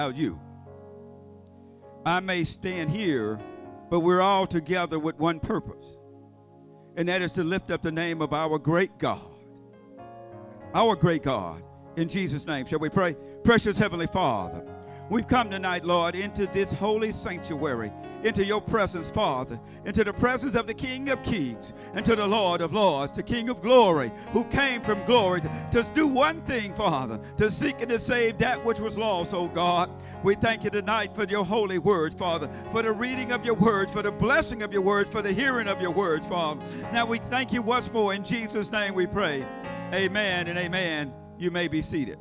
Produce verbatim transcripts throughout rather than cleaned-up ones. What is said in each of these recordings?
about you. I may stand here, but we're all together with one purpose, and that is to lift up the name of our great God. Our great God. In Jesus' name, shall we pray? Precious Heavenly Father, we've come tonight, Lord, into this holy sanctuary, into your presence, Father, into the presence of the King of Kings, and to the Lord of Lords, the King of Glory, who came from glory to, to do one thing, Father, to seek and to save that which was lost, oh God. We thank you tonight for your holy words, Father, for the reading of your words, for the blessing of your words, for the hearing of your words, Father. Now we thank you once more. In Jesus' name we pray. Amen and amen. You may be seated.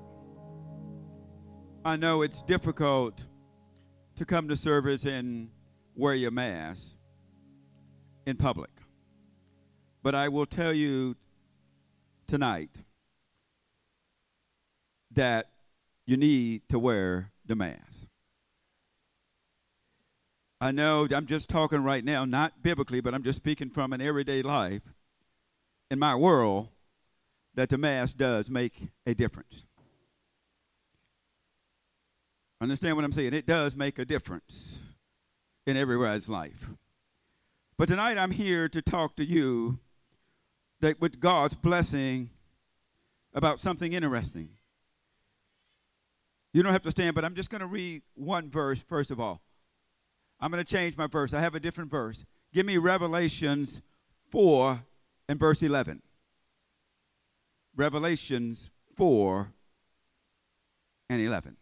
I know it's difficult to come to service and wear your mask in public, but I will tell you tonight that you need to wear the mask. I know I'm just talking right now, not biblically, but I'm just speaking from an everyday life in my world, that the mask does make a difference. Understand what I'm saying? It does make a difference in everybody's life. But tonight I'm here to talk to you that with God's blessing about something interesting. You don't have to stand, but I'm just going to read one verse first of all. I'm going to change my verse. I have a different verse. Give me Revelations four and verse eleven. Revelations four and eleven.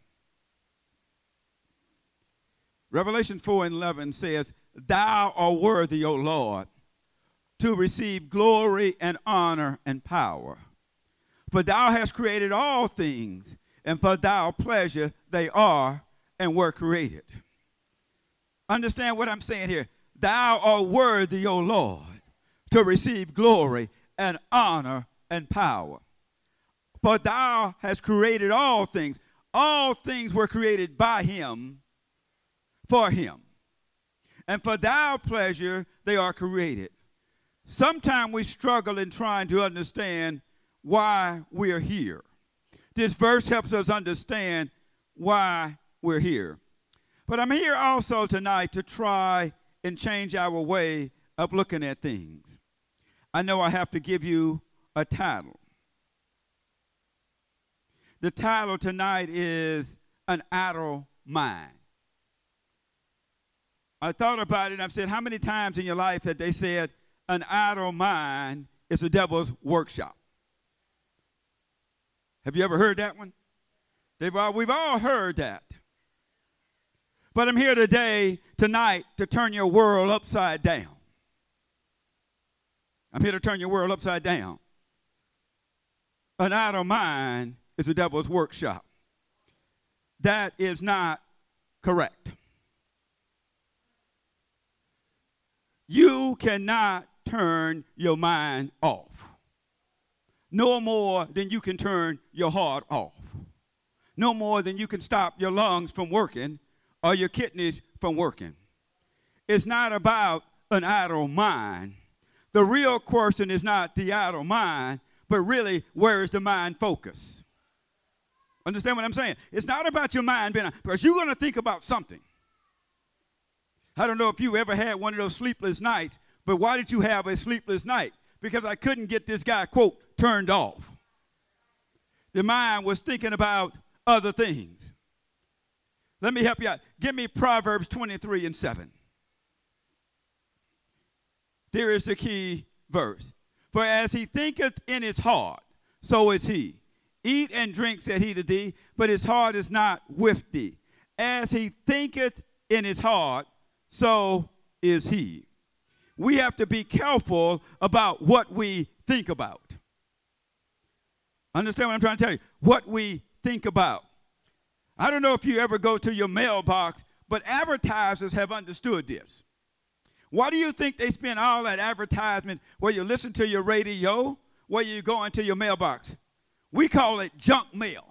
Revelation four and eleven says, Thou art worthy, O Lord, to receive glory and honor and power. For thou hast created all things, and for thy pleasure they are and were created. Understand what I'm saying here. Thou art worthy, O Lord, to receive glory and honor and power. For thou hast created all things. All things were created by him, for him. And for thy pleasure they are created. Sometimes we struggle in trying to understand why we're here. This verse helps us understand why we're here. But I'm here also tonight to try and change our way of looking at things. I know I have to give you a title. The title tonight is An Idle Mind. I thought about it and I've said, how many times in your life have they said an idle mind is the devil's workshop? Have you ever heard that one? They've all, we've all heard that. But I'm here today, tonight, to turn your world upside down. I'm here to turn your world upside down. An idle mind is the devil's workshop. That is not correct. You cannot turn your mind off. No more than you can turn your heart off. No more than you can stop your lungs from working or your kidneys from working. It's not about an idle mind. The real question is not the idle mind, but really, where is the mind focused? Understand what I'm saying? It's not about your mind being, because you're going to think about something. I don't know if you ever had one of those sleepless nights, but why did you have a sleepless night? Because I couldn't get this guy, quote, turned off. The mind was thinking about other things. Let me help you out. Give me Proverbs twenty-three and seven. There is the key verse. For as he thinketh in his heart, so is he. Eat and drink, said he to thee, but his heart is not with thee. As he thinketh in his heart, so is he. We have to be careful about what we think about. Understand what I'm trying to tell you? What we think about. I don't know if you ever go to your mailbox, but advertisers have understood this. Why do you think they spend all that advertisement where you listen to your radio, where you go into your mailbox? We call it junk mail.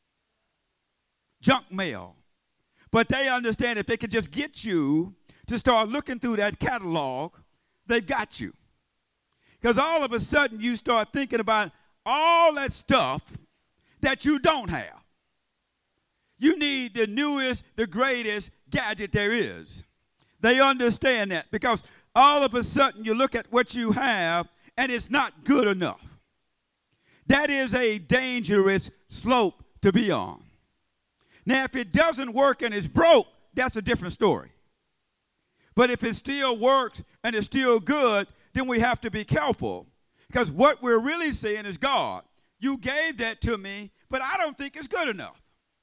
Junk mail. But they understand if they can just get you to start looking through that catalog, they've got you. Because all of a sudden you start thinking about all that stuff that you don't have. You need the newest, the greatest gadget there is. They understand that because all of a sudden you look at what you have and it's not good enough. That is a dangerous slope to be on. Now, if it doesn't work and it's broke, that's a different story. But if it still works and it's still good, then we have to be careful. Because what we're really saying is, God, you gave that to me, but I don't think it's good enough.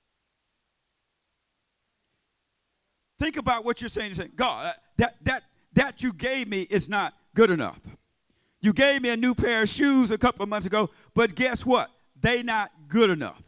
Think about what you're saying. You're saying, God, that, that, that you gave me is not good enough. You gave me a new pair of shoes a couple of months ago, but guess what? They're not good enough.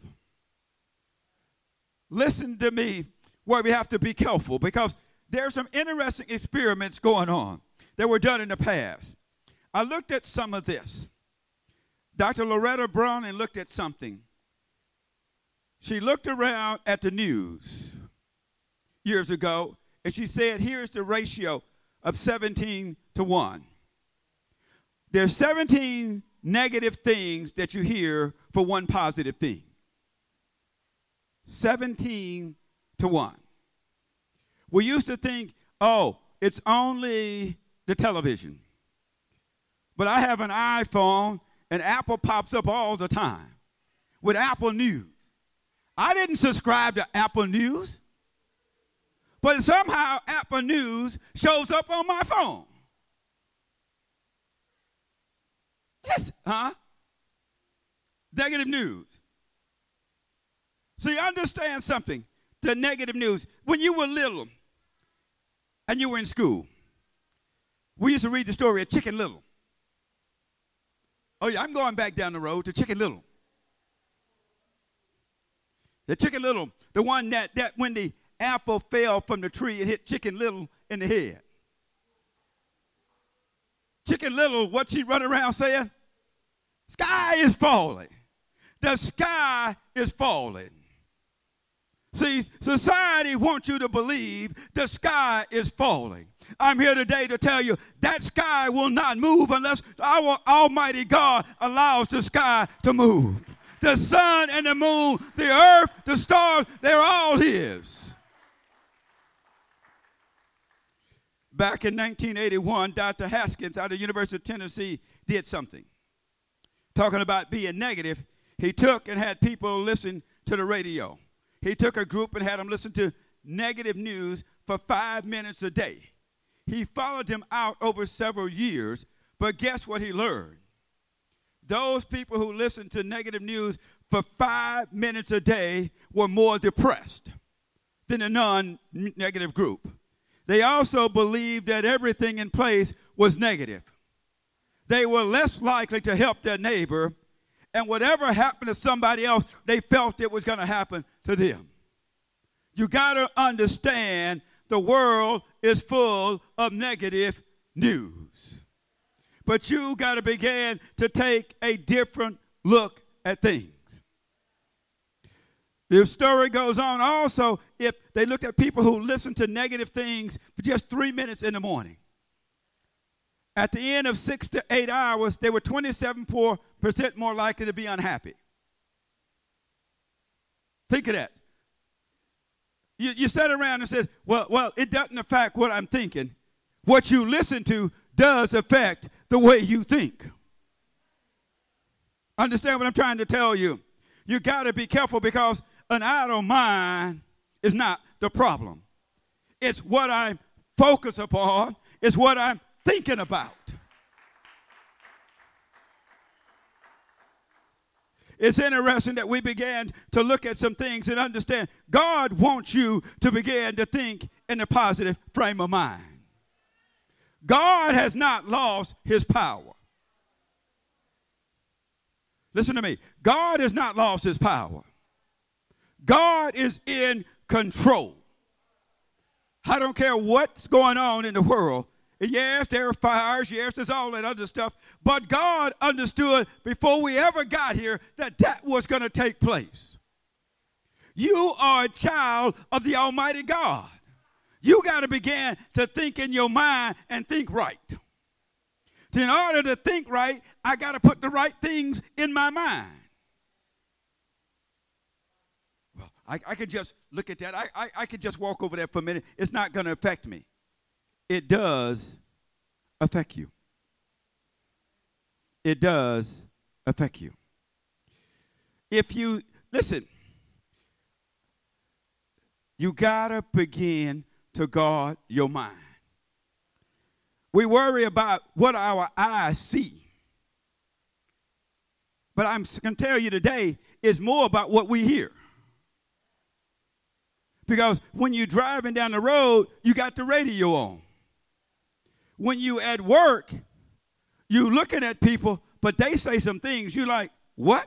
Listen to me where we have to be careful because there are some interesting experiments going on that were done in the past. I looked at some of this. Doctor Loretta Browning looked at something. She looked around at the news years ago, and she said, here's the ratio of seventeen to one. There's seventeen negative things that you hear for one positive thing. seventeen to one. We used to think, oh, it's only the television. But I have an iPhone, and Apple pops up all the time with Apple News. I didn't subscribe to Apple News, but somehow Apple News shows up on my phone. Yes, huh? Negative news. See, understand something. The negative news. When you were little and you were in school, we used to read the story of Chicken Little. Oh, yeah, I'm going back down the road to Chicken Little. The Chicken Little, the one that, that when the apple fell from the tree, it hit Chicken Little in the head. Chicken Little, what she run around saying? Sky is falling. The sky is falling. See, society wants you to believe the sky is falling. I'm here today to tell you that sky will not move unless our Almighty God allows the sky to move. The sun and the moon, the earth, the stars, they're all His. Back in nineteen eighty-one, Doctor Haskins out of the University of Tennessee did something. Talking about being negative, he took and had people listen to the radio. He took a group and had them listen to negative news for five minutes a day. He followed them out over several years, but guess what he learned? Those people who listened to negative news for five minutes a day were more depressed than the non-negative group. They also believed that everything in place was negative. They were less likely to help their neighbor, and whatever happened to somebody else, they felt it was going to happen to them. You got to understand the world is full of negative news. But you got to begin to take a different look at things. The story goes on also if they looked at people who listened to negative things for just three minutes in the morning. At the end of six to eight hours, they were twenty-seven percent more likely to be unhappy. Think of that. You, you sat around and said, well, well, it doesn't affect what I'm thinking. What you listen to does affect the way you think. Understand what I'm trying to tell you? You got to be careful because an idle mind is not the problem. It's what I'm focused upon. It's what I'm thinking about. It's interesting that we began to look at some things and understand God wants you to begin to think in a positive frame of mind. God has not lost His power. Listen to me. God has not lost His power. God is in control. I don't care what's going on in the world. Yes, there are fires. Yes, there's all that other stuff. But God understood before we ever got here that that was going to take place. You are a child of the Almighty God. You got to begin to think in your mind and think right. In order to think right, I got to put the right things in my mind. Well, I, I could just look at that. I, I, I could just walk over there for a minute. It's not going to affect me. It does affect you. It does affect you. If you, listen, you got to begin to guard your mind. We worry about what our eyes see. But I'm going to tell you today, it's more about what we hear. Because when you're driving down the road, you got the radio on. When you at work, you looking at people, but they say some things, you're like, what?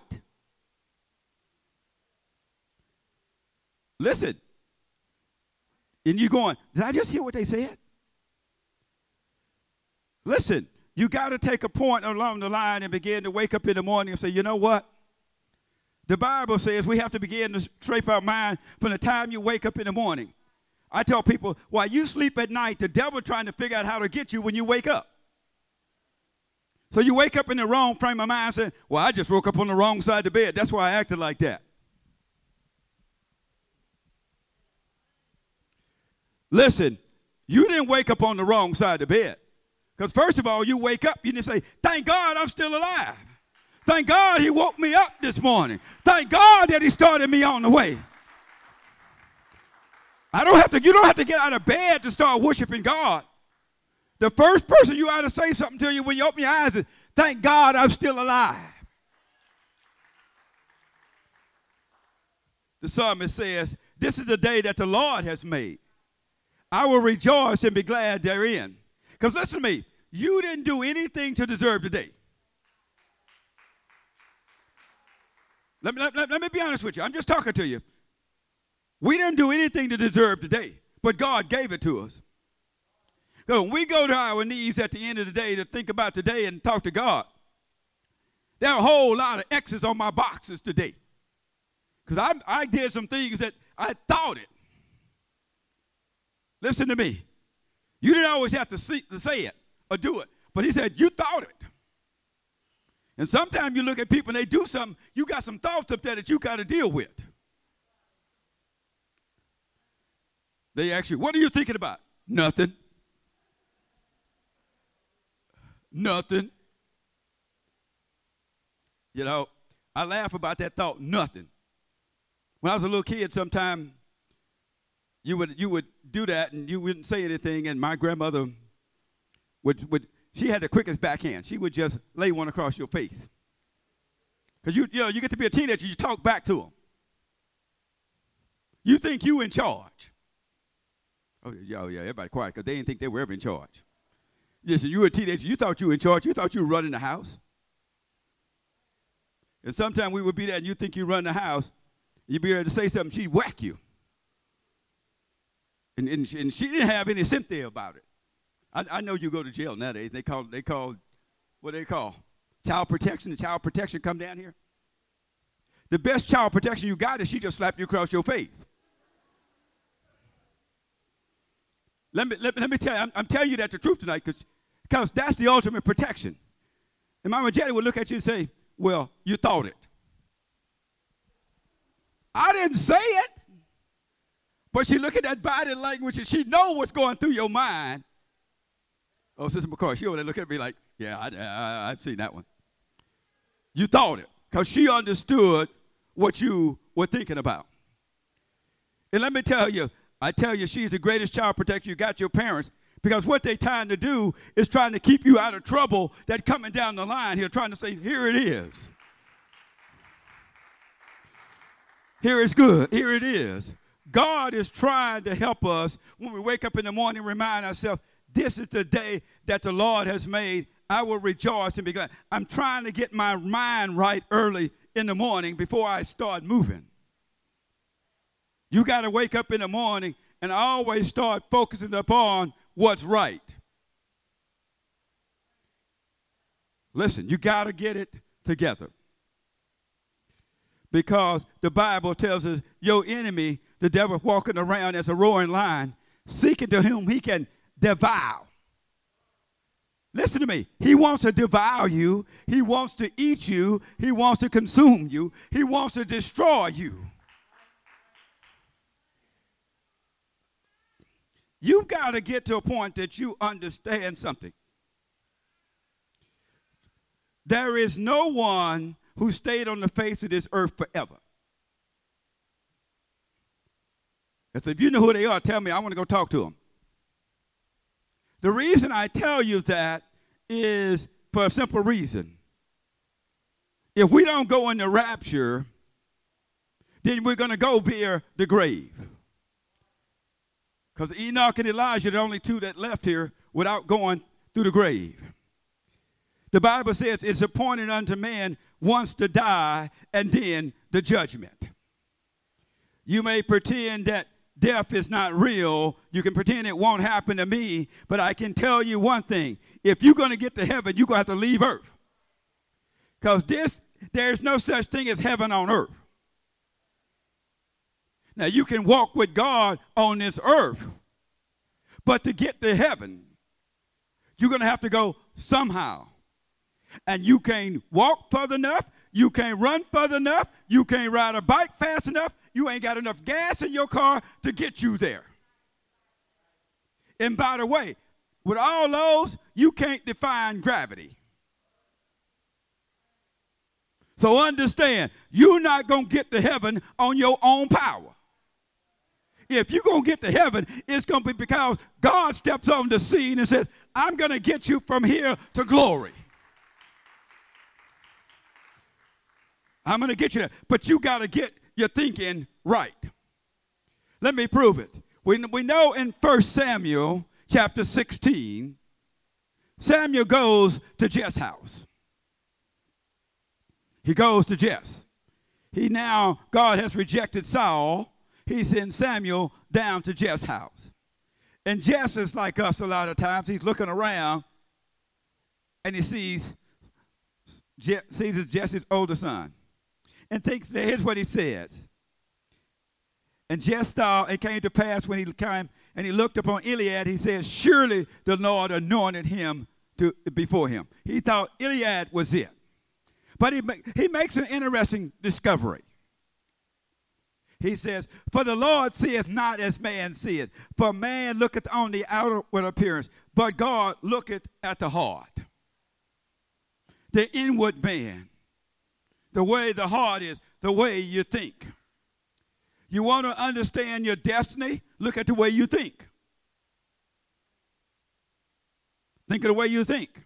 Listen. And you're going, did I just hear what they said? Listen, you got to take a point along the line and begin to wake up in the morning and say, you know what? The Bible says we have to begin to shape our mind from the time you wake up in the morning. I tell people, while you sleep at night, the devil trying to figure out how to get you when you wake up. So you wake up in the wrong frame of mind saying, well, I just woke up on the wrong side of the bed. That's why I acted like that. Listen, you didn't wake up on the wrong side of the bed. Because first of all, you wake up, you didn't say, thank God I'm still alive. Thank God he woke me up this morning. Thank God that he started me on the way. I don't have to, you don't have to get out of bed to start worshiping God. The first person you ought to say something to you when you open your eyes is, thank God I'm still alive. The psalmist says, this is the day that the Lord has made. I will rejoice and be glad therein. Because listen to me, you didn't do anything to deserve today. Let me, let, let, let me be honest with you. I'm just talking to you. We didn't do anything to deserve today, but God gave it to us. So when we go to our knees at the end of the day to think about today and talk to God, there are a whole lot of X's on my boxes today. Because I, I did some things that I thought it. Listen to me. You didn't always have to, see, to say it or do it. But he said, you thought it. And sometimes you look at people and they do something, you got some thoughts up there that you got to deal with. They ask you, what are you thinking about? Nothing. Nothing. You know, I laugh about that thought, nothing. When I was a little kid, sometime you would you would do that and you wouldn't say anything, and my grandmother would, would she had the quickest backhand. She would just lay one across your face. Because you, you know, you get to be a teenager, you talk back to them. You think you in charge. Oh, yeah, yeah, everybody quiet, because they didn't think they were ever in charge. Listen, you were a teenager, you thought you were in charge, you thought you were running the house. And sometimes we would be there and you think you run the house, you'd be ready to say something, she'd whack you. And, and, and she didn't have any sympathy about it. I, I know you go to jail nowadays. They call, they call, what do they call? Child protection. The child protection come down here. The best child protection you got is she just slapped you across your face. Let me, let, let me tell you, I'm, I'm telling you that the truth tonight because that's the ultimate protection. And Mama Jetty would look at you and say, well, you thought it. I didn't say it. But she look at that body language and she know what's going through your mind. Oh, Sister McCoy, she over there look at me like, yeah, I, I, I've seen that one. You thought it because she understood what you were thinking about. And let me tell you, I tell you, she's the greatest child protector you got, your parents, because what they're trying to do is trying to keep you out of trouble that coming down the line here, trying to say, here it is. Here it's good. Here it is. God is trying to help us when we wake up in the morning, remind ourselves, this is the day that the Lord has made. I will rejoice and be glad. I'm trying to get my mind right early in the morning before I start moving. You got to wake up in the morning and always start focusing upon what's right. Listen, you got to get it together. Because the Bible tells us your enemy, the devil, walking around as a roaring lion, seeking to whom he can devour. Listen to me. He wants to devour you. He wants to eat you. He wants to consume you. He wants to destroy you. You've got to get to a point that you understand something. There is no one who stayed on the face of this earth forever. And so if you know who they are, tell me. I want to go talk to them. The reason I tell you that is for a simple reason. If we don't go in the rapture, then we're going to go via the grave. Because Enoch and Elijah are the only two that left here without going through the grave. The Bible says it's appointed unto man once to die and then the judgment. You may pretend that death is not real. You can pretend it won't happen to me. But I can tell you one thing. If you're going to get to heaven, you're going to have to leave earth. Because this, there's no such thing as heaven on earth. Now, you can walk with God on this earth. But to get to heaven, you're going to have to go somehow. And you can't walk further enough. You can't run further enough. You can't ride a bike fast enough. You ain't got enough gas in your car to get you there. And by the way, with all those, you can't define gravity. So understand, you're not going to get to heaven on your own power. If you're going to get to heaven, it's going to be because God steps on the scene and says, I'm going to get you from here to glory. I'm going to get you there. But you got to get your thinking right. Let me prove it. We, we know in First Samuel chapter sixteen, Samuel goes to Jesse's house. He goes to Jesse. He now, God has rejected Saul. He sends Samuel down to Jesse's house. And Jesse is like us a lot of times. He's looking around and he sees, Je- sees Jesse's older son. And thinks that here's what he says. And Jesse thought it came to pass when he came and he looked upon Eliab, he said, surely the Lord anointed him to, before him. He thought Eliab was it. But he, he makes an interesting discovery. He says, for the Lord seeth not as man seeth. For man looketh on the outward appearance, but God looketh at the heart. The inward man. The way the heart is, the way you think. You want to understand your destiny? Look at the way you think. Think of the way you think.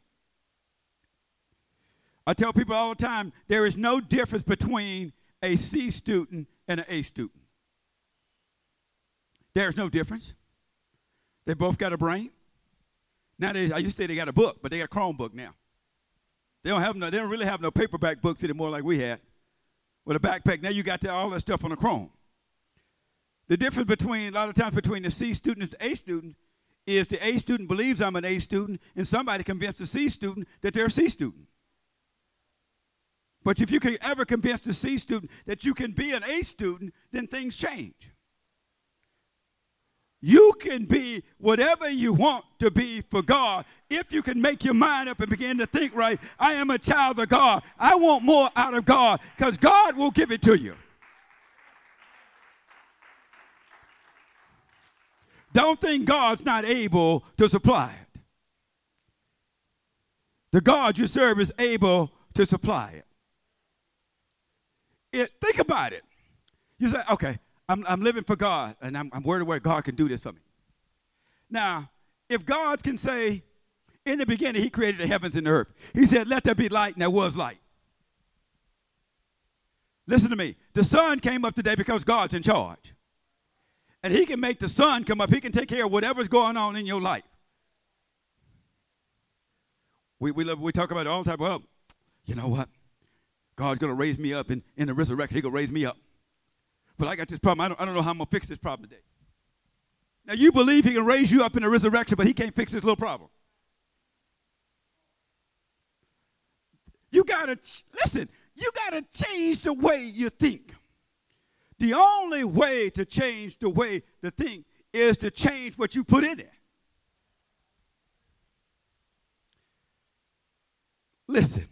I tell people all the time, there is no difference between a C student and an A student. There's no difference. They both got a brain. Now, they, I used to say they got a book, but they got a Chromebook now. They don't have no. They don't really have no paperback books anymore like we had. With a backpack, now you got to, all that stuff on the Chrome. The difference between, a lot of times, between the C student and the A student is the A student believes I'm an A student, and somebody convinced the C student that they're a C student. But if you can ever convince the C student that you can be an A student, then things change. You can be whatever you want to be for God if you can make your mind up and begin to think right. I am a child of God. I want more out of God because God will give it to you. Don't think God's not able to supply it. The God you serve is able to supply it. It think about it. You say, okay, I'm, I'm living for God, and I'm, I'm worried where God can do this for me. Now, if God can say, in the beginning, he created the heavens and the earth. He said, let there be light, and there was light. Listen to me. The sun came up today because God's in charge. And he can make the sun come up. He can take care of whatever's going on in your life. We, we, love, we talk about it all the time. Well, you know what? God's going to raise me up in, in the resurrection. He's going to raise me up. But I got this problem. I don't, I don't know how I'm going to fix this problem today. Now, you believe he can raise you up in the resurrection, but he can't fix this little problem. You got to, listen, you got to change the way you think. The only way to change the way to think is to change what you put in it. Listen,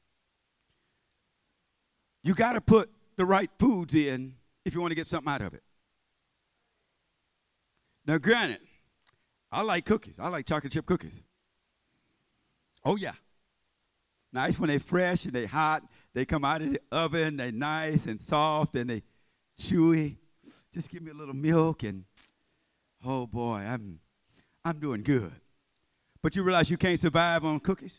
you got to put the right foods in if you want to get something out of it. Now, granted, I like cookies. I like chocolate chip cookies. Oh, yeah. Nice when they're fresh and they're hot. They come out of the oven. They're nice and soft and they chewy. Just give me a little milk and, oh, boy, I'm, I'm doing good. But you realize you can't survive on cookies?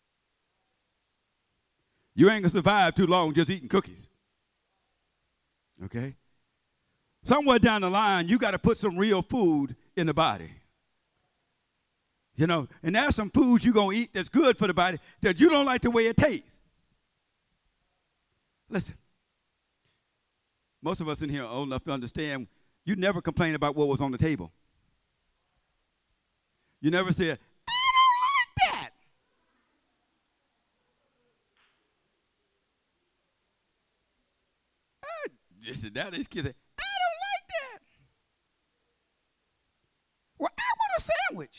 You ain't going to survive too long just eating cookies. Okay? Somewhere down the line, you got to put some real food in the body. You know, and there's some foods you're going to eat that's good for the body that you don't like the way it tastes. Listen, most of us in here are old enough to understand you never complain about what was on the table. You never said, I don't like that. I, this and that, these kids say, I don't like that. Well, I want a sandwich.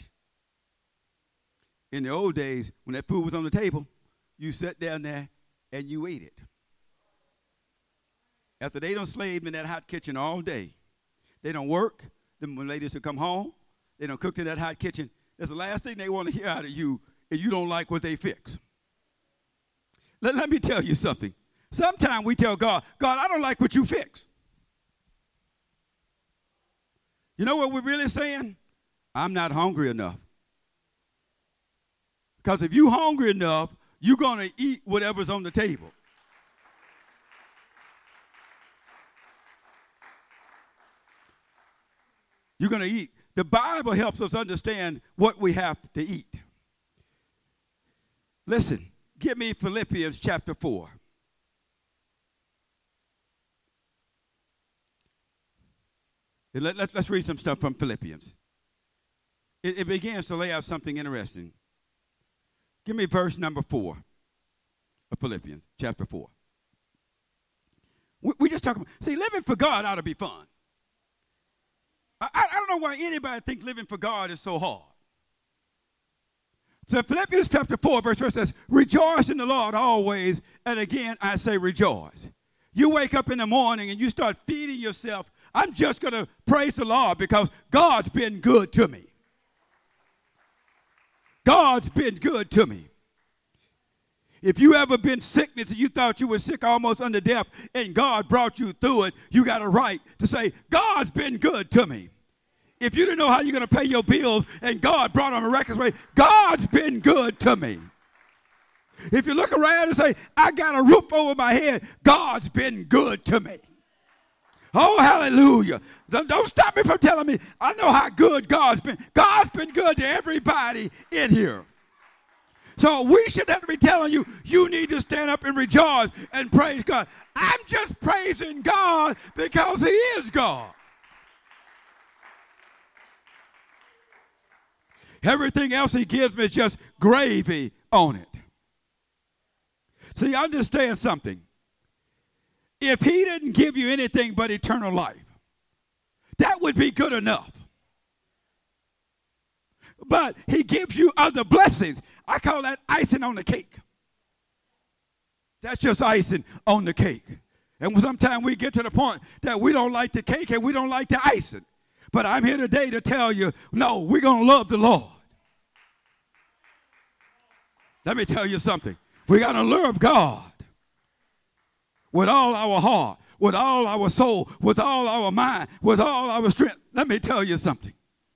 In the old days, when that food was on the table, you sat down there and you ate it. After they don't slave in that hot kitchen all day, they don't work. Then when ladies will come home, they don't cook in that hot kitchen. That's the last thing they want to hear out of you, and you don't like what they fix. Let, let me tell you something. Sometimes we tell God, God, I don't like what you fix. You know what we're really saying? I'm not hungry enough. Because if you're hungry enough, you're going to eat whatever's on the table. You're going to eat. The Bible helps us understand what we have to eat. Listen, give me Philippians chapter four. Let, let's, let's read some stuff from Philippians. It, it begins to lay out something interesting. Give me verse number four of Philippians chapter four. We, we just talking about, see, living for God ought to be fun. I, I don't know why anybody thinks living for God is so hard. So Philippians chapter four, verse four says, rejoice in the Lord always, and again I say rejoice. You wake up in the morning and you start feeding yourself, I'm just going to praise the Lord because God's been good to me. God's been good to me. If you ever been sickness and you thought you were sick almost unto death and God brought you through it, you got a right to say, God's been good to me. If you didn't know how you're going to pay your bills and God brought them a miraculous way, God's been good to me. If you look around and say, I got a roof over my head, God's been good to me. Oh, hallelujah. Don't, don't stop me from telling me I know how good God's been. God's been good to everybody in here. So we should have to be telling you, you need to stand up and rejoice and praise God. I'm just praising God because he is God. Everything else he gives me is just gravy on it. See, understand something. If he didn't give you anything but eternal life, that would be good enough. But he gives you other blessings. I call that icing on the cake. That's just icing on the cake. And sometimes we get to the point that we don't like the cake and we don't like the icing. But I'm here today to tell you, no, we're going to love the Lord. Let me tell you something. We got to love God with all our heart, with all our soul, with all our mind, with all our strength. Let me tell you something.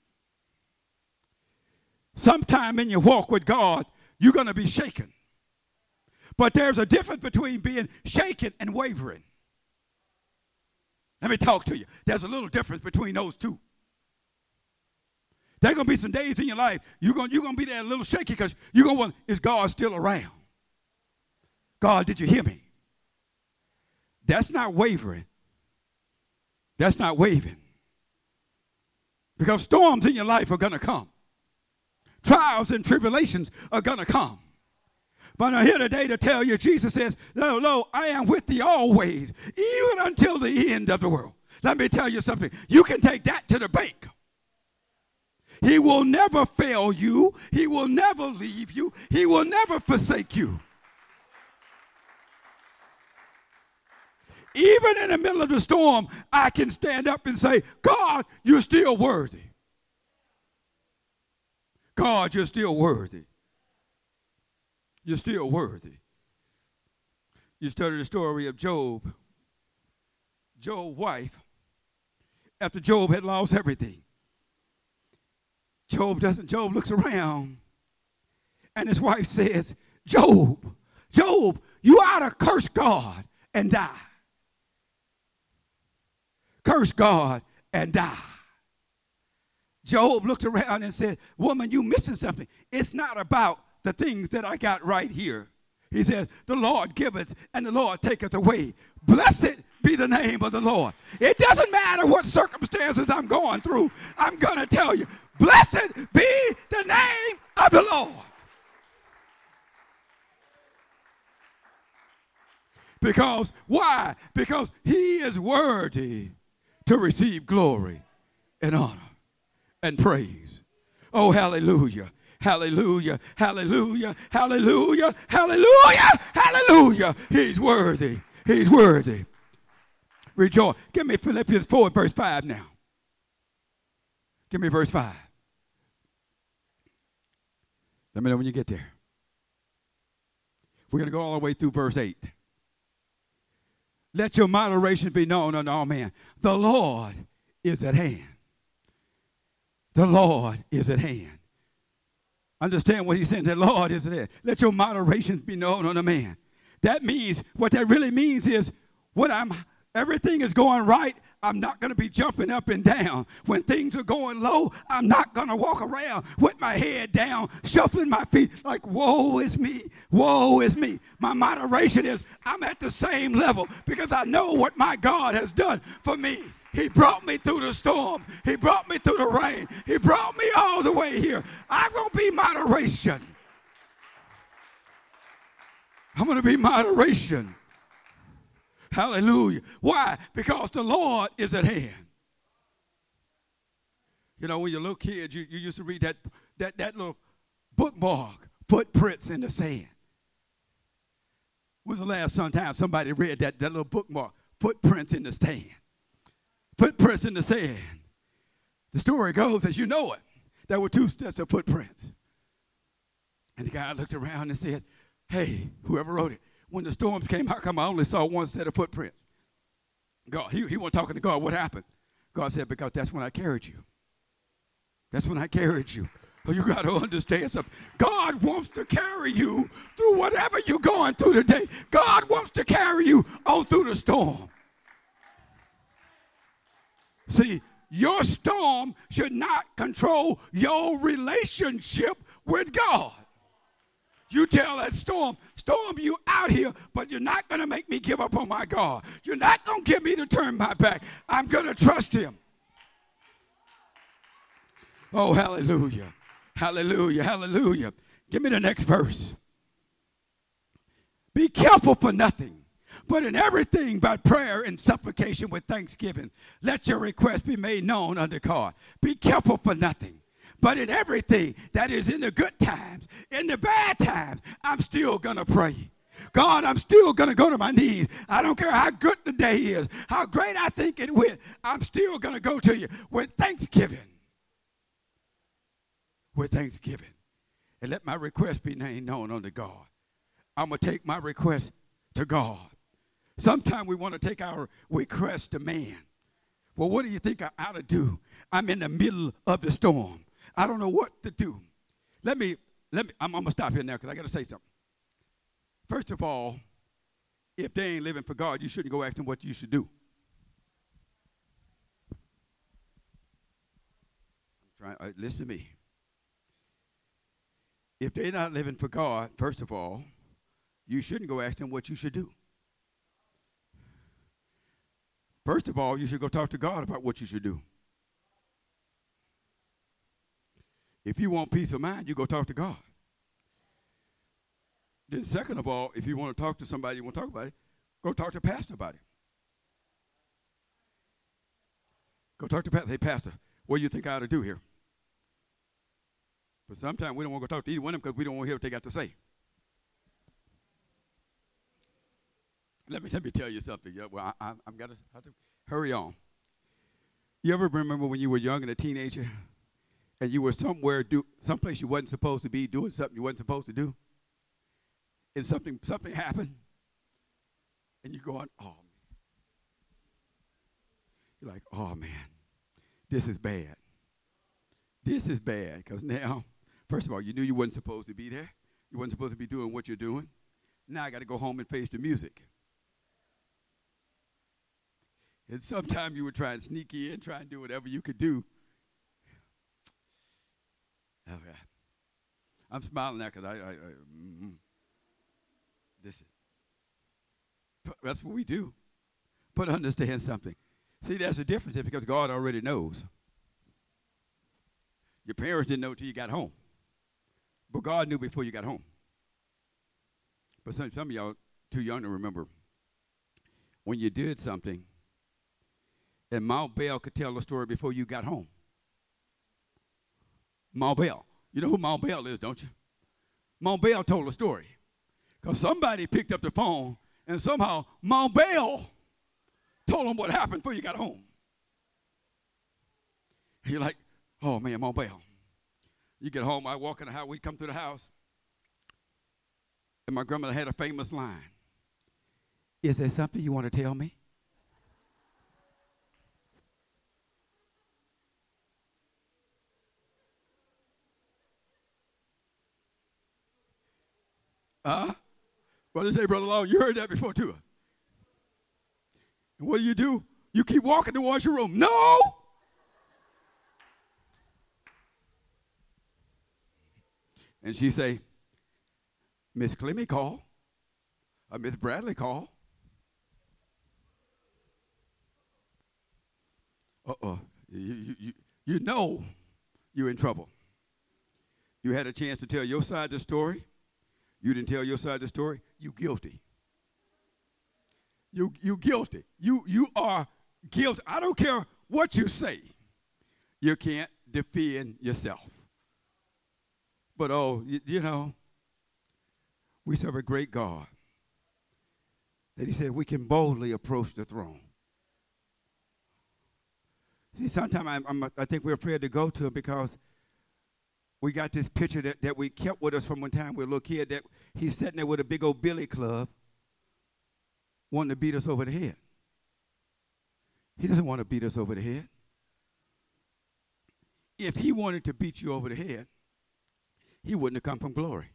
Sometime in your walk with God, you're going to be shaken. But there's a difference between being shaken and wavering. Let me talk to you. There's a little difference between those two. There are going to be some days in your life you're going, you're going to be there a little shaky because you're going to wonder, is God still around? God, did you hear me? That's not wavering. That's not waving. Because storms in your life are going to come. Trials and tribulations are going to come. But I'm here today to tell you, Jesus says, lo, lo, I am with thee always, even until the end of the world. Let me tell you something. You can take that to the bank. He will never fail you. He will never leave you. He will never forsake you. Even in the middle of the storm, I can stand up and say, God, you're still worthy. God, you're still worthy. You're still worthy. You study the story of Job. Job's wife, after Job had lost everything, Job doesn't, Job looks around and his wife says, Job, Job, you ought to curse God and die. Curse God and die. Job looked around and said, woman, you missing something. It's not about the things that I got right here. He says, the Lord giveth and the Lord taketh away. Blessed be the name of the Lord. It doesn't matter what circumstances I'm going through. I'm going to tell you, blessed be the name of the Lord. Because, why? Because he is worthy to receive glory and honor and praise. Oh, hallelujah. Hallelujah, hallelujah, hallelujah, hallelujah, hallelujah. He's worthy. He's worthy. Rejoice. Give me Philippians four, verse five now. Give me verse five. Let me know when you get there. We're going to go all the way through verse eight. Let your moderation be known unto all men. The Lord is at hand. The Lord is at hand. Understand what he's saying. The Lord is there. Let your moderation be known unto man. That means, what that really means is, when I'm, everything is going right, I'm not going to be jumping up and down. When things are going low, I'm not going to walk around with my head down, shuffling my feet like, woe is me, woe is me. My moderation is, I'm at the same level because I know what my God has done for me. He brought me through the storm. He brought me through the rain. He brought me all the way here. I'm going to be moderation. I'm going to be moderation. Hallelujah. Why? Because the Lord is at hand. You know, when you're a little kid, you, you used to read that, that, that little bookmark, Footprints in the Sand. When's the last time somebody read that, that little bookmark, Footprints in the Sand? Footprints in the sand. The story goes, as you know it, there were two sets of footprints. And the guy looked around and said, hey, whoever wrote it, when the storms came, how come I only saw one set of footprints? God, he, he wasn't talking to God. What happened? God said, because that's when I carried you. That's when I carried you. Oh, you got to understand something. God wants to carry you through whatever you're going through today. God wants to carry you on through the storm. See, your storm should not control your relationship with God. You tell that storm, storm, you out here, but you're not going to make me give up on my God. You're not going to get me to turn my back. I'm going to trust him. Oh, hallelujah. Hallelujah. Hallelujah. Give me the next verse. Be careful for nothing, but in everything by prayer and supplication with thanksgiving, let your request be made known unto God. Be careful for nothing, but in everything, that is in the good times, in the bad times, I'm still going to pray. God, I'm still going to go to my knees. I don't care how good the day is, how great I think it went. I'm still going to go to you with thanksgiving. With thanksgiving. And let my request be made known unto God. I'm going to take my request to God. Sometimes we want to take our request to man. Well, what do you think I ought to do? I'm in the middle of the storm. I don't know what to do. Let me, let me, I'm, I'm going to stop here now because I got to say something. First of all, if they ain't living for God, you shouldn't go ask them what you should do. I'm trying, uh, listen to me. If they're not living for God, first of all, you shouldn't go ask them what you should do. First of all, you should go talk to God about what you should do. If you want peace of mind, you go talk to God. Then second of all, if you want to talk to somebody, you want to talk about it, go talk to pastor about it. Go talk to pastor. Hey, pastor, what do you think I ought to do here? But sometimes we don't want to go talk to either one of them because we don't want to hear what they got to say. Let me let me tell you something. Yeah, well, I, I, I've got to, have to hurry on. You ever remember when you were young and a teenager, and you were somewhere, do someplace you wasn't supposed to be, doing something you wasn't supposed to do, and something something happened, and you're going, oh, man. You're like, oh, man, this is bad. This is bad, because now, first of all, you knew you wasn't supposed to be there. You wasn't supposed to be doing what you're doing. Now I got to go home and face the music. And sometimes you would try and sneak in, try and do whatever you could do. Okay. I'm smiling now because I, I, I mm, this is, that's what we do. But understand something. See, there's a difference there because God already knows. Your parents didn't know until you got home. But God knew before you got home. But some, some of y'all too young to remember when you did something and Mount Bell could tell the story before you got home. Mount Bell. You know who Mount Bell is, don't you? Mount Bell told a story. Because somebody picked up the phone and somehow Mount Bell told them what happened before you got home. And you're like, oh, man, Mount Bell. You get home, I walk in the house, we come through the house, and my grandmother had a famous line. Is there something you want to tell me? Uh, what did they say, Brother Long? You heard that before, too. And what do you do? You keep walking towards your room. No! And she say, Miss Clemmy call, or Miss Bradley call. Uh-oh, you, you, you, you know you're in trouble. You had a chance to tell your side of the story. You didn't tell your side of the story. You guilty. You you guilty. You you are guilty. I don't care what you say. You can't defend yourself. But oh, you, you know, we serve a great God. That he said we can boldly approach the throne. See, sometimes I'm, I'm, I think we're afraid to go to him because we got this picture that, that we kept with us from one time we were a little kid, that he's sitting there with a big old billy club wanting to beat us over the head. He doesn't want to beat us over the head. If he wanted to beat you over the head, he wouldn't have come from glory.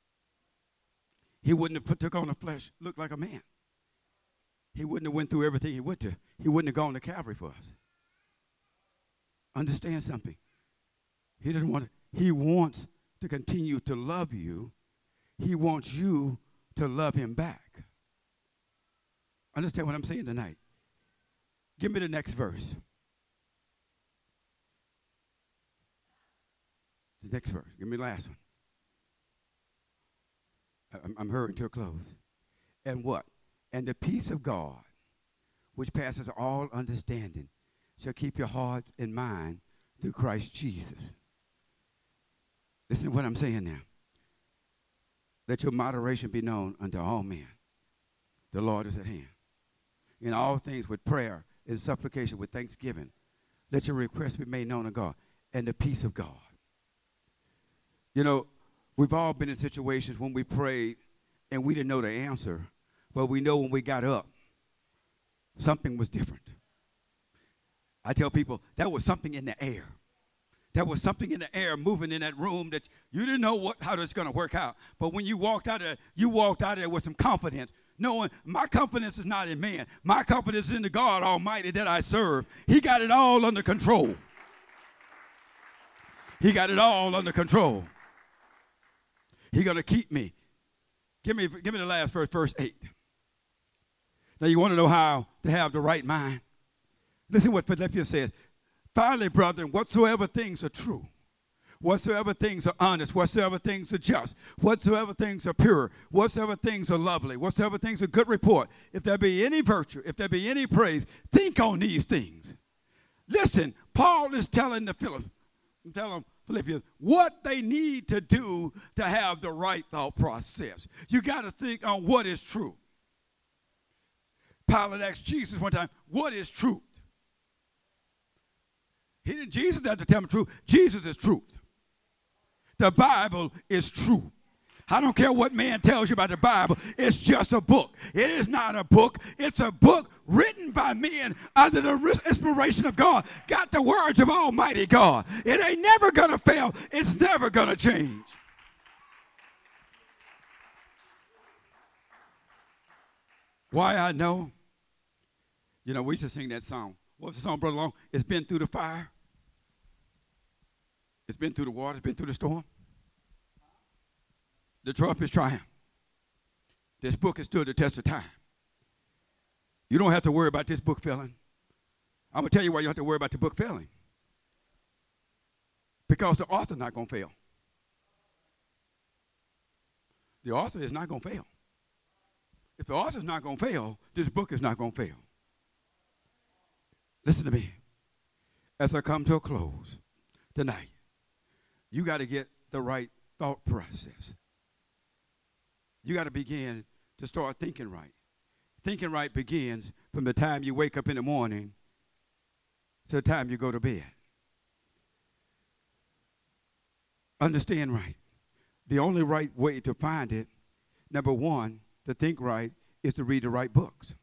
He wouldn't have put, took on the flesh, looked like a man. He wouldn't have went through everything he went to. He wouldn't have gone to Calvary for us. Understand something. He doesn't want to. He wants to continue to love you. He wants you to love him back. Understand what I'm saying tonight? Give me the next verse. The next verse. Give me the last one. I'm, I'm hurrying to a close. And what? And the peace of God, which passes all understanding, shall keep your hearts and mind through Christ Jesus. Listen to what I'm saying now. Let your moderation be known unto all men. The Lord is at hand. In all things with prayer and supplication with thanksgiving, let your requests be made known to God, and the peace of God. You know, we've all been in situations when we prayed and we didn't know the answer, but we know when we got up, something was different. I tell people that was something in the air. There was something in the air moving in that room that you didn't know what, how it's going to work out. But when you walked out of there, you walked out of there with some confidence, knowing my confidence is not in man. My confidence is in the God Almighty that I serve. He got it all under control. He got it all under control. He's going to keep me. Give me, give me the last verse, verse eight. Now you want to know how to have the right mind? Listen what Philippians says. Finally, brethren, whatsoever things are true, whatsoever things are honest, whatsoever things are just, whatsoever things are pure, whatsoever things are lovely, whatsoever things are good report, if there be any virtue, if there be any praise, think on these things. Listen, Paul is telling the Philippians, telling Philippians what they need to do to have the right thought process. You got to think on what is true. Pilate asked Jesus one time, what is truth? He didn't, Jesus doesn't tell me truth. Jesus is truth. The Bible is true. I don't care what man tells you about the Bible. It's just a book. It is not a book. It's a book written by men under the inspiration of God. Got the words of Almighty God. It ain't never going to fail. It's never going to change. Why I know? You know, we used to sing that song. What's the song, Brother Long? It's been through the fire. It's been through the water. It's been through the storm. The trump is triumph. This book has stood the test of time. You don't have to worry about this book failing. I'm going to tell you why you have to worry about the book failing. Because the author's not going to fail. The author is not going to fail. If the author's not going to fail, this book is not going to fail. Listen to me. As I come to a close tonight, you got to get the right thought process. You got to begin to start thinking right. Thinking right begins from the time you wake up in the morning to the time you go to bed. Understand right. The only right way to find it, number one, to think right, is to read the right books.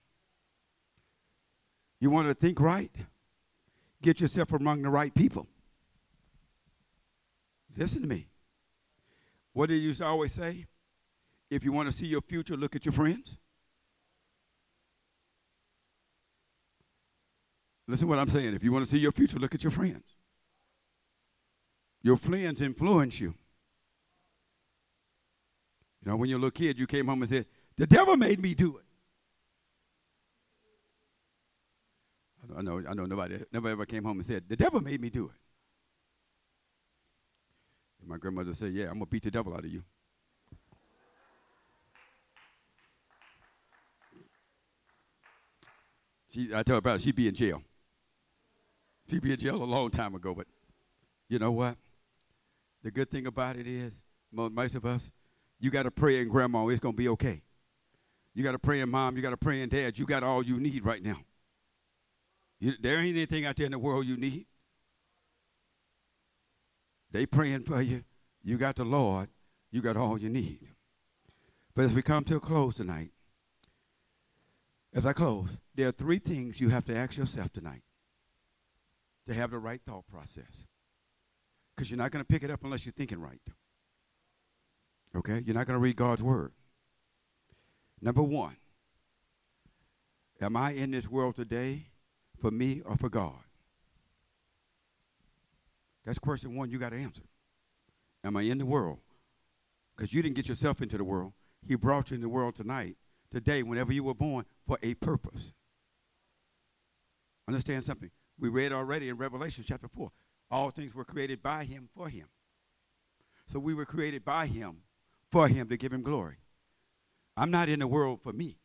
You want to think right? Get yourself among the right people. Listen to me. What do you used to always say? If you want to see your future, look at your friends. Listen to what I'm saying. If you want to see your future, look at your friends. Your friends influence you. You know, when you're a little kid, you came home and said, the devil made me do it. I know, I know nobody, nobody ever came home and said, the devil made me do it. And my grandmother said, yeah, I'm going to beat the devil out of you. She, I tell her about it, she'd be in jail. She'd be in jail a long time ago, but you know what? The good thing about it is, most of us, you got to pray in grandma, it's going to be okay. You got to pray in mom, you got to pray in dad, you got all you need right now. You, there ain't anything out there in the world you need. They praying for you. You got the Lord. You got all you need. But as we come to a close tonight, as I close, there are three things you have to ask yourself tonight to have the right thought process. Because you're not going to pick it up unless you're thinking right. Okay? You're not going to read God's word. Number one, am I in this world today for me or for God? That's question one you got to answer. Am I in the world? Because you didn't get yourself into the world. He brought you in the world tonight, today, whenever you were born, for a purpose. Understand something. We read already in Revelation chapter four. All things were created by him, for him. So we were created by him, for him, to give him glory. I'm not in the world for me.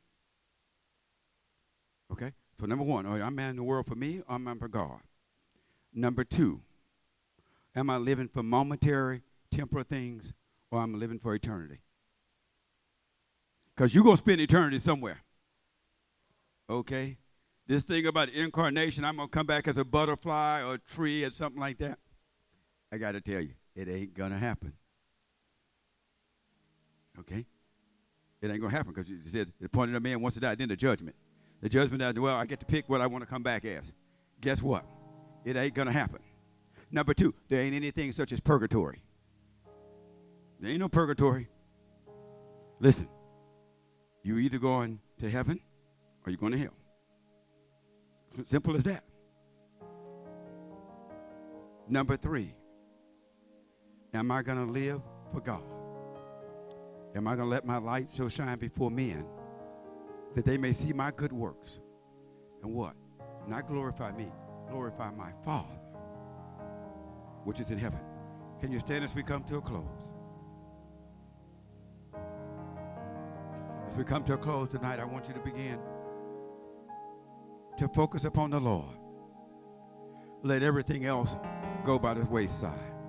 Okay? So number one, I'm in the world for me, or am I for God? Number two, am I living for momentary, temporal things, or am I living for eternity? Because you're going to spend eternity somewhere. Okay? This thing about incarnation, I'm going to come back as a butterfly or a tree or something like that. I got to tell you, it ain't going to happen. Okay? It ain't going to happen because it says the point of the man wants to die, then the judgment. The judgment that, well, I get to pick what I want to come back as. Guess what? It ain't going to happen. Number two, there ain't anything such as purgatory. There ain't no purgatory. Listen, you're either going to heaven or you're going to hell. Simple as that. Number three, am I going to live for God? Am I going to let my light so shine before men that they may see my good works? And what? Not glorify me, glorify my Father, which is in heaven. Can you stand as we come to a close? As we come to a close tonight, I want you to begin to focus upon the Lord. Let everything else go by the wayside.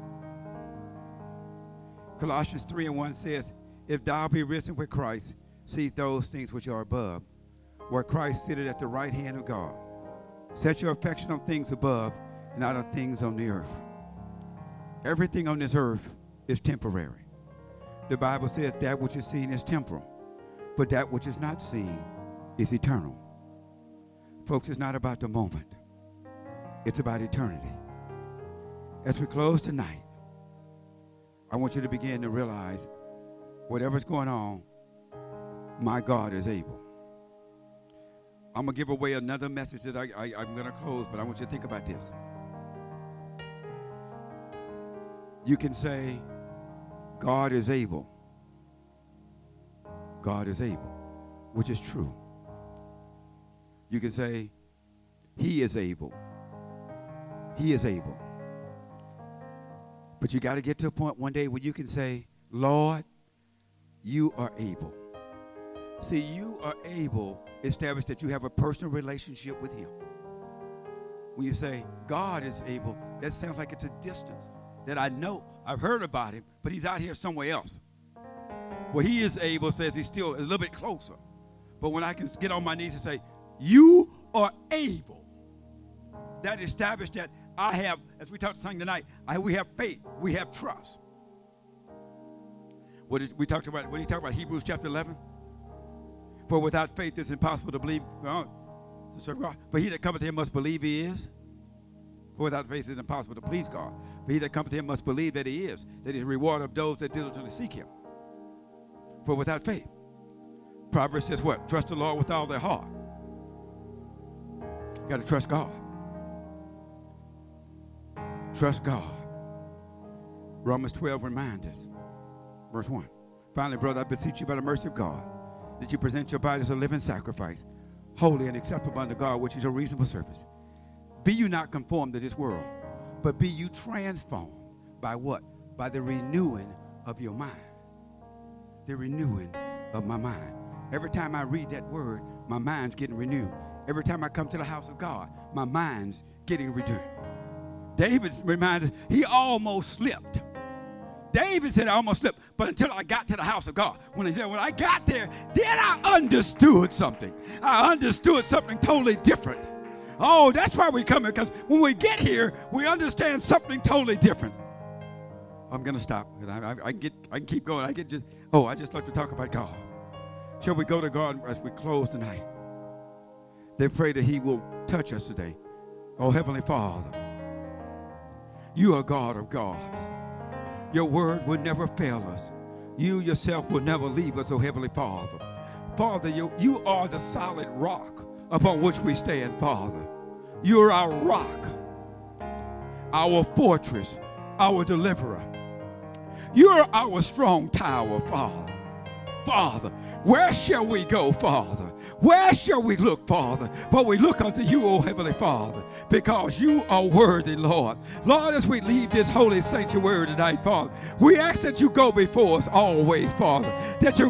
Colossians three and one says, if thou be risen with Christ, seek those things which are above, where Christ sitteth at the right hand of God. Set your affection on things above, not of things on the earth. Everything on this earth is temporary. The Bible says that which is seen is temporal, but that which is not seen is eternal. Folks, it's not about the moment. It's about eternity. As we close tonight, I want you to begin to realize whatever's going on, my God is able. I'm going to give away another message that I, I, I'm going to close, but I want you to think about this. You can say, God is able. God is able, which is true. You can say, He is able. He is able. But you got to get to a point one day where you can say, Lord, you are able. See, you are able to establish that you have a personal relationship with Him. When you say, God is able, that sounds like it's a distance that I know. I've heard about Him, but He's out here somewhere else. Well, He is able says He's still a little bit closer. But when I can get on my knees and say, you are able, that established that I have, as we talked something tonight, I, we have faith, we have trust. What did we talked about? What did he talk about? Hebrews chapter eleven. For without faith it's impossible to believe. Well, to serve God. But he that cometh to Him must believe He is. For without faith it's impossible to please God. But he that cometh to Him must believe that He is, that He is a reward of those that diligently seek Him. For without faith, Proverbs says what? Trust the Lord with all their heart. You got to trust God. Trust God. Romans twelve reminds us. Verse one. Finally, brother, I beseech you by the mercy of God, that you present your body as a living sacrifice, holy and acceptable unto God, which is your reasonable service. Be you not conformed to this world, but be you transformed by what? By the renewing of your mind. The renewing of my mind. Every time I read that word, my mind's getting renewed. Every time I come to the house of God, my mind's getting renewed. David reminded, he almost slipped. David said, I almost slipped, but until I got to the house of God. When he said, when I got there, then I understood something. I understood something totally different. Oh, that's why we come here, because when we get here, we understand something totally different. I'm going to stop. I, I, I, get, I can keep going. I get just, oh, I just like to talk about God. Shall we go to God as we close tonight? They pray that He will touch us today. Oh, Heavenly Father, You are God of gods. Your word will never fail us. You yourself will never leave us, oh Heavenly Father. Father, you, you are the solid rock upon which we stand, Father. You are our rock, our fortress, our deliverer. You are our strong tower, Father. Father, where shall we go, Father? Where shall we look, Father? But we look unto You, O Heavenly Father, because You are worthy, Lord. Lord, as we leave this holy sanctuary tonight, Father, we ask that You go before us always, Father, that You